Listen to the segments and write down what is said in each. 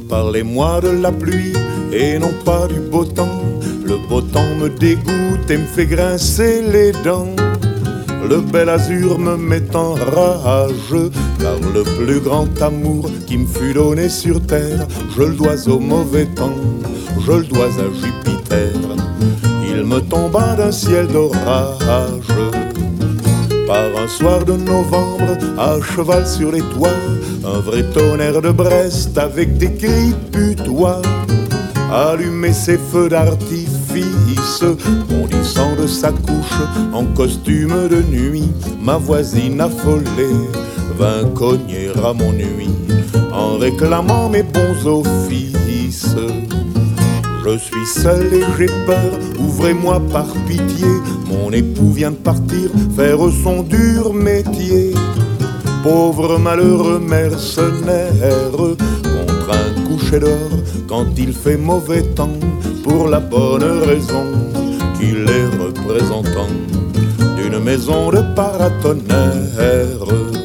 Parlez-moi de la pluie et non pas du beau temps. Le beau temps me dégoûte et me fait grincer les dents. Le bel azur me met en rage, car le plus grand amour qui me fut donné sur terre, je le dois au mauvais temps, je le dois à Jupiter. Il me tomba d'un ciel d'orage, par un soir de novembre, à cheval sur les toits, un vrai tonnerre de Brest avec des cris de putois. Allumer ses feux d'artifice, bondissant de sa couche en costume de nuit, ma voisine affolée vint cogner à mon nuit en réclamant mes bons offices. Je suis seul et j'ai peur, ouvrez-moi par pitié, mon époux vient de partir faire son dur métier. Pauvre malheureux mercenaire, contre un coucher d'or quand il fait mauvais temps, pour la bonne raison qu'il est représentant d'une maison de paratonnerre.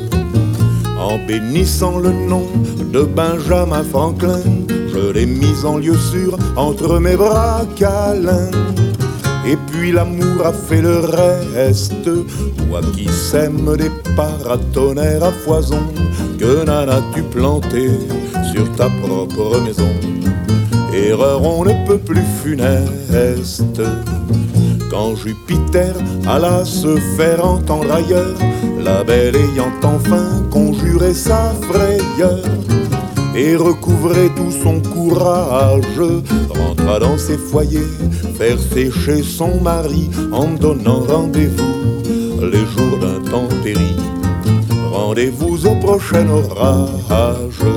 En bénissant le nom de Benjamin Franklin, je l'ai mis en lieu sûr entre mes bras câlins. Et puis l'amour a fait le reste. Toi qui sèmes des paratonnerres à foison, que n'en as-tu planté sur ta propre maison? Erreur on ne peut plus funeste. Quand Jupiter alla se faire entendre ailleurs, la belle ayant enfin conjuré sa frayeur et recouvrait tout son courage, rentra dans ses foyers faire sécher son mari en donnant rendez-vous les jours d'intempéries. Rendez-vous au prochain orage.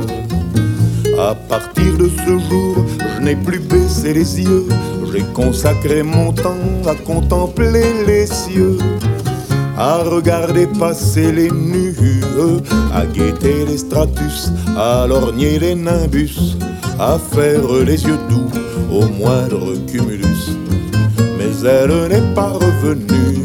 À partir de ce jour, je n'ai plus baissé les yeux, j'ai consacré mon temps à contempler les cieux, à regarder passer les nues, à guetter les stratus, à lorgner les nimbus, à faire les yeux doux au moindre cumulus. Mais elle n'est pas revenue.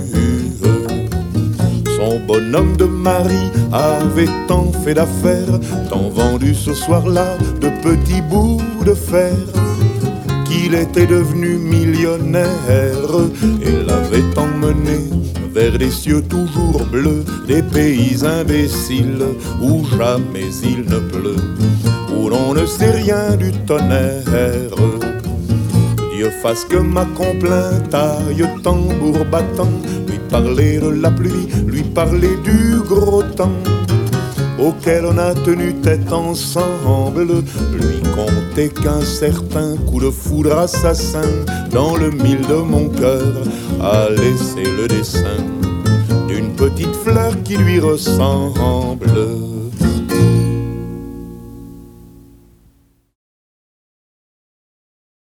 Son bonhomme de mari avait tant fait d'affaires, tant vendu ce soir-là de petits bouts de fer, qu'il était devenu millionnaire et l'avait emmené vers des cieux toujours bleus, des pays imbéciles où jamais il ne pleut, où l'on ne sait rien du tonnerre. Dieu fasse que ma complainte aille tambour battant, lui parler de la pluie, lui parler du gros temps auquel on a tenu tête ensemble, lui conter qu'un certain coup de foudre assassin dans le mille de mon cœur a laissé le dessin d'une petite fleur qui lui ressemble.